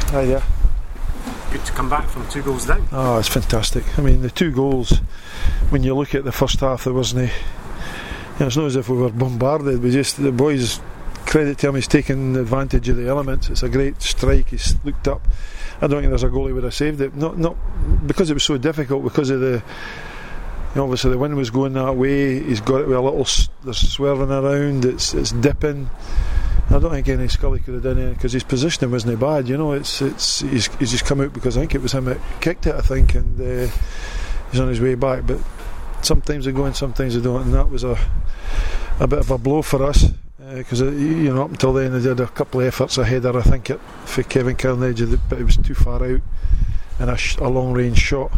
Hi there. Good to come back from 2 goals down. Oh, it's fantastic. I mean, the 2 goals, when you look at the first half, there wasn't it's not as if we were bombarded. The boys, credit to him, he's taken advantage of the elements. It's a great strike. He's looked up. I don't think there's a goal he would have saved it. Not because it was so difficult, because of the, obviously the wind was going that way. He's got it with a little, there's swerving around, it's dipping. I don't think any Scully could have done anything, because his positioning wasn't bad. He's just come out, because I think it was him that kicked it, I think, and he's on his way back. But sometimes they go and sometimes they don't, and that was a bit of a blow for us, because up until then they did a couple of efforts ahead of, I think, for Kevin Carnage, but it was too far out and a long range shot.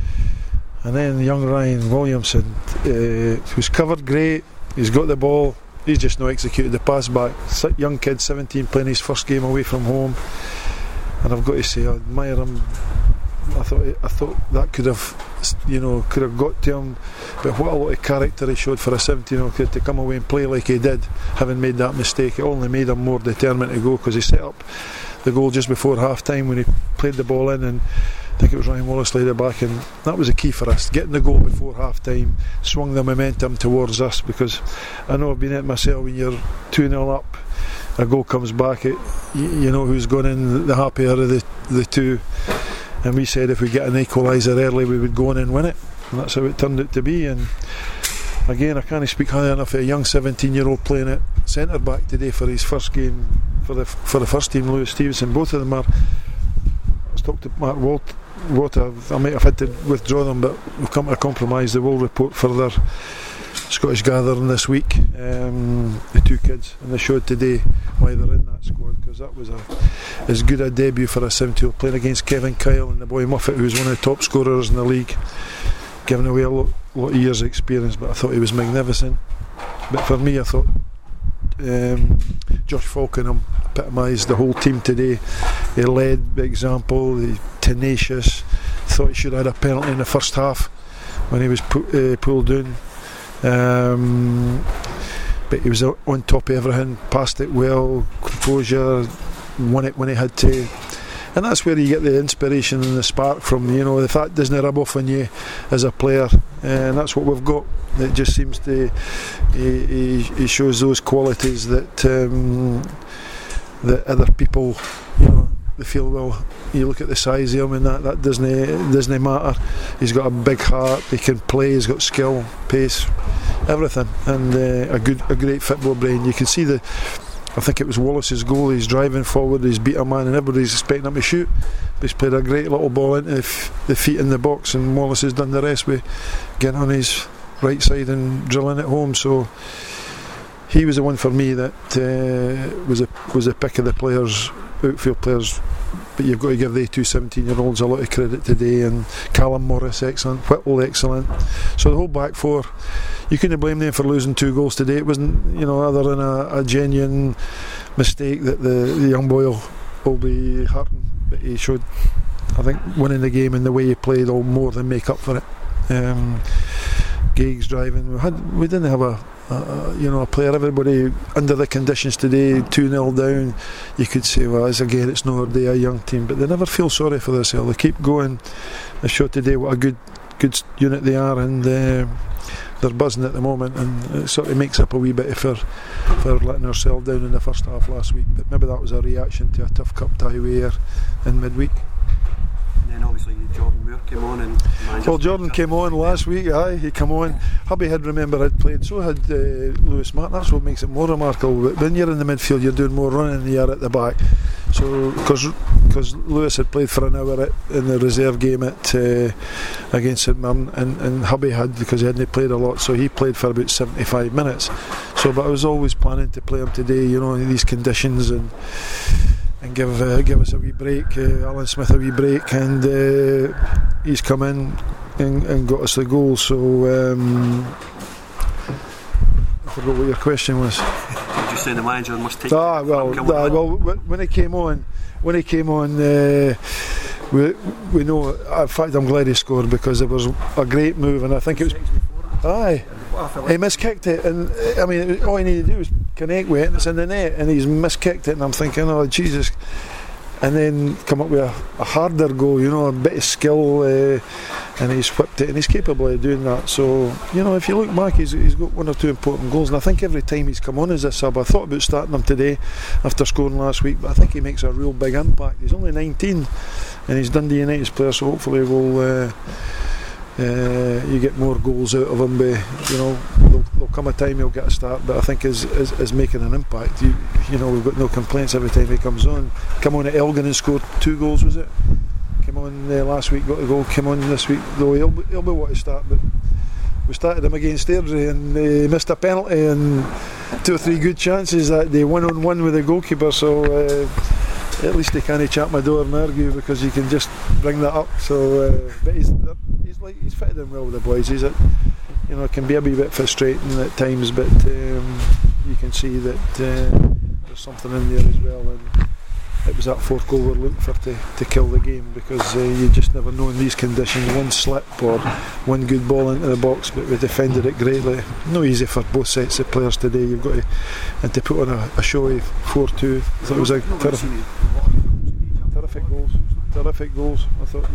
And then young Ryan Williamson, who's covered great, he's got the ball. He's just not executed the pass back. Young kid, 17, playing his first game away from home, and I've got to say, I admire him. I thought that could have got to him, but what a lot of character he showed for a 17-year-old kid to come away and play like he did, having made that mistake. It only made him more determined to go, because he set up the goal just before half time when he played the ball in, and I think it was Ryan Wallace laid it back, and that was the key for us. Getting the goal before half time swung the momentum towards us, because I know I've been at myself, when you're 2-0 up, a goal comes back, you know who's going in, the happier of the two. And we said if we get an equaliser early, we would go in and win it, and that's how it turned out to be. And again, I can't speak highly enough of a young 17-year-old playing at centre back today for his first game for the first team, Lewis Stevenson. Both of them are. I was talking to Mark Water. I might have had to withdraw them, but we've come to a compromise. They will report for their Scottish gathering this week, the 2 kids, and they showed today why they're in that squad, because that was as good a debut for a 17-year-old, playing against Kevin Kyle and the boy Muffet, who's one of the top scorers in the league, giving away a lot of years of experience. But I thought he was magnificent. But for me, I thought Josh Falkenham epitomised the whole team today. He led by example, he tenacious. Thought he should have had a penalty in the first half when he was pulled down. But he was on top of everything, passed it well, composure, won it when he had to, and that's where you get the inspiration and the spark from. The fact doesn't rub off on you as a player, and that's what we've got. It just seems to he shows those qualities that that other people, they feel, well, you look at the size of him and that doesn't matter. He's got a big heart, he can play, he's got skill, pace, everything, and a great football brain. You can see I think it was Wallace's goal, he's driving forward, he's beat a man and everybody's expecting him to shoot, but he's played a great little ball into the feet in the box, and Wallace has done the rest with getting on his right side and drilling it home. So he was the one for me that was a pick of the players, outfield players. But you've got to give the 2 17-year-olds a lot of credit today, and Callum Morris excellent, Whittle excellent. So the whole back four, you couldn't blame them for losing 2 goals today. It wasn't, other than a genuine mistake that the young boy will be hurting. But he showed, I think, winning the game and the way he played will more than make up for it. Giggs driving. We didn't have a player. Everybody under the conditions today, 2-0 down. You could say, well, it's not a young team, but they never feel sorry for themselves. They keep going. They showed today what a good unit they are, and they're buzzing at the moment, and it sort of makes up a wee bit for letting ourselves down in the first half last week. But maybe that was a reaction to a tough cup tie here in midweek. And then obviously Jordan Moore came on. Well, Jordan came on last week. He came on. Hubby had played, so had Lewis Martin. That's what makes it more remarkable. But when you're in the midfield, you're doing more running than you are at the back. So because Lewis had played for an hour in the reserve game against St Mirren, and Hubby had, because he hadn't played a lot, so he played for about 75 minutes. So, but I was always planning to play him today, in these conditions, and give us a wee break, Alan Smith a wee break, and he's come in and got us the goal. So I forgot what your question was. Did you say the manager must take? Well, when he came on, we know. In fact, I'm glad he scored, because it was a great move, and I think it was. Aye, he miskicked it, and I mean, all he needed to do was connect with it, and it's in the net, and he's miskicked it, and I'm thinking, oh Jesus! and then come up with a harder goal, you know, a bit of skill, and he's whipped it, and he's capable of doing that. So, you know, if you look back, he's got 1 or 2 important goals, and I think every time he's come on as a sub, I thought about starting him today after scoring last week, but I think he makes a real big impact. He's only 19, and he's Dundee United's player, so hopefully you get more goals out of him. You know, there'll come a time he'll get a start, but I think is making an impact. You know, we've got no complaints every time he comes on. Come on at Elgin and scored 2 goals, was it? Came on last week, got a goal. Came on this week, though he'll be wanting to start, but we started him against Airdrie and he missed a penalty and 2 or 3 good chances that day, 1-on-1 with the goalkeeper. So at least they can't chat my door and argue, because you can just bring that up. So, but he's fitted in well with the boys. He's you know, it can be a wee bit frustrating at times, but you can see that there's something in there as well. And it was that 4th goal we're looking for to kill the game, because you just never know in these conditions. One slip or one good ball into the box, but we defended it greatly. No easy for both sets of players today. You've got to put on a showy 4-2. I thought it was a terrific goals. I thought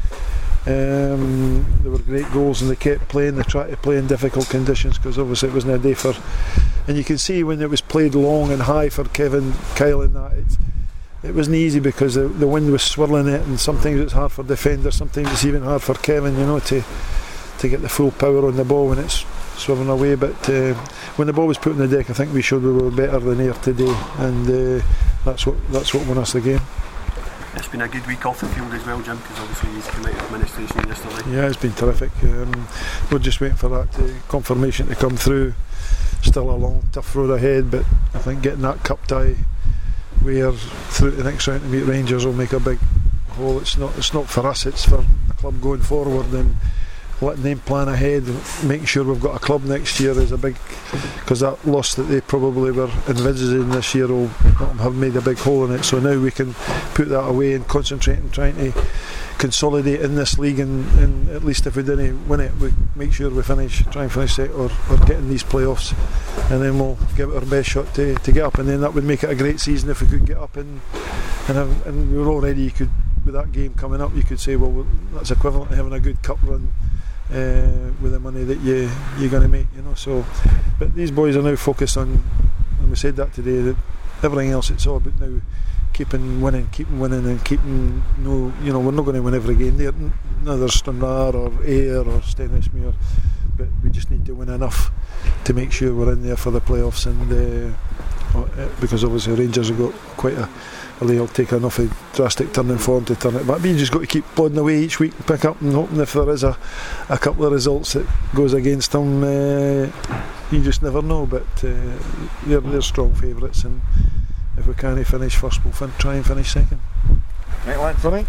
they were great goals, and they kept playing. They tried to play in difficult conditions, because obviously it wasn't a day for. And you can see when it was played long and high for Kevin Kyle and that, it wasn't easy, because the wind was swirling it, and sometimes it's hard for defenders, sometimes it's even hard for Kevin, you know, to get the full power on the ball when it's swirling away. But when the ball was put on the deck, I think we showed we were better than Ayr today, and that's what won us the game. It's been a good week off the field as well, Jim, because obviously he's come out of administration yesterday. Yeah, it's been terrific. We're just waiting for that confirmation to come through. Still a long, tough road ahead, but I think getting that cup tie, we are through to the next round to meet Rangers, will make a big hole. It's not for us, it's for the club going forward, and letting them plan ahead and making sure we've got a club next year is a big, because that loss that they probably were envisaging this year will have made a big hole in it. So now we can put that away and concentrate on trying to consolidate in this league, and at least if we didn't win it, we make sure we try and finish it or get in these playoffs, and then we'll give it our best shot to get up, and then that would make it a great season if we could get up and we were already, you could, with that game coming up, you could say, well, that's equivalent to having a good cup run with the money that you're going to make, you know. So, but these boys are now focused on, and we said that today, that everything else, it's all about now keeping winning, and keeping you know, we're not going to win every game. Neither Stranraer or Ayr or Stenhousemuir, but we just need to win enough to make sure we're in there for the playoffs, and because obviously Rangers have got quite they'll take enough of drastic turn in form to turn it back. But you just got to keep plodding away each week and pick up, and hoping if there is a couple of results that goes against them, you just never know. But they're strong favourites, and if we can't finish first, we'll try and finish second. Right, lads. Right.